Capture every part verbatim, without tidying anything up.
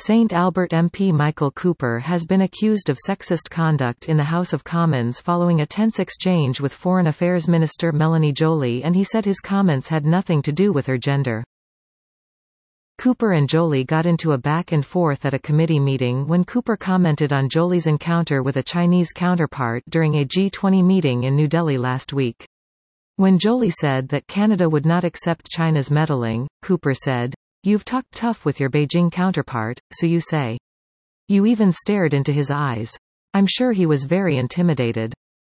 Saint Albert M P Michael Cooper has been accused of sexist conduct in the House of Commons following a tense exchange with Foreign Affairs Minister Melanie Joly, and he said his comments had nothing to do with her gender. Cooper and Joly got into a back and forth at a committee meeting when Cooper commented on Joly's encounter with a Chinese counterpart during a G twenty meeting in New Delhi last week. When Joly said that Canada would not accept China's meddling, Cooper said, "You've talked tough with your Beijing counterpart, so you say. You even stared into his eyes. I'm sure he was very intimidated."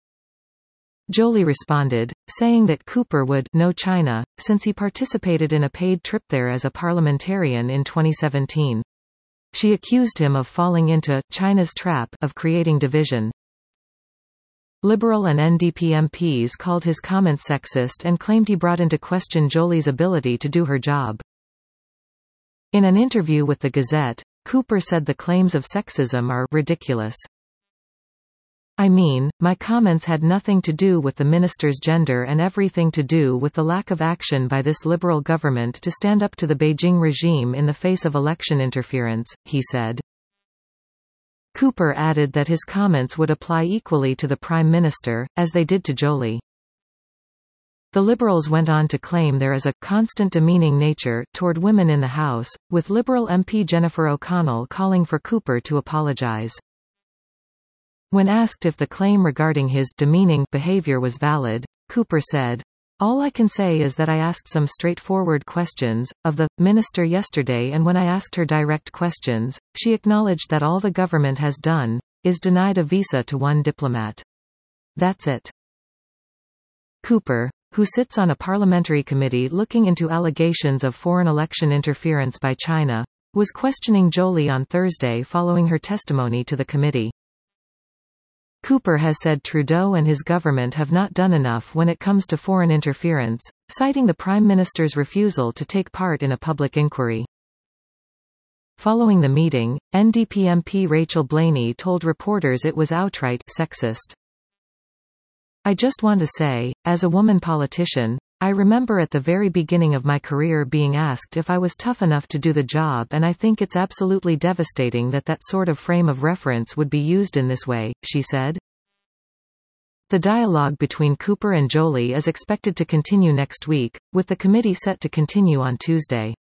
Joly responded, saying that Cooper would know China, since he participated in a paid trip there as a parliamentarian in twenty seventeen. She accused him of falling into China's trap of creating division. Liberal and N D P M Ps called his comments sexist and claimed he brought into question Joly's ability to do her job. In an interview with the Gazette, Cooper said the claims of sexism are ridiculous. "I mean, my comments had nothing to do with the minister's gender and everything to do with the lack of action by this Liberal government to stand up to the Beijing regime in the face of election interference," he said. Cooper added that his comments would apply equally to the Prime Minister, as they did to Joly. The Liberals went on to claim there is a constant demeaning nature toward women in the House, with Liberal M P Jennifer O'Connell calling for Cooper to apologise. When asked if the claim regarding his demeaning behaviour was valid, Cooper said, "All I can say is that I asked some straightforward questions of the minister yesterday, and when I asked her direct questions, she acknowledged that all the government has done is denied a visa to one diplomat. That's it." Cooper, who sits on a parliamentary committee looking into allegations of foreign election interference by China, was questioning Joly on Thursday following her testimony to the committee. Cooper has said Trudeau and his government have not done enough when it comes to foreign interference, citing the Prime Minister's refusal to take part in a public inquiry. Following the meeting, N D P M P Rachel Blaney told reporters it was outright sexist. "I just want to say, as a woman politician, I remember at the very beginning of my career being asked if I was tough enough to do the job, and I think it's absolutely devastating that that sort of frame of reference would be used in this way," she said. The dialogue between Cooper and Joly is expected to continue next week, with the committee set to continue on Tuesday.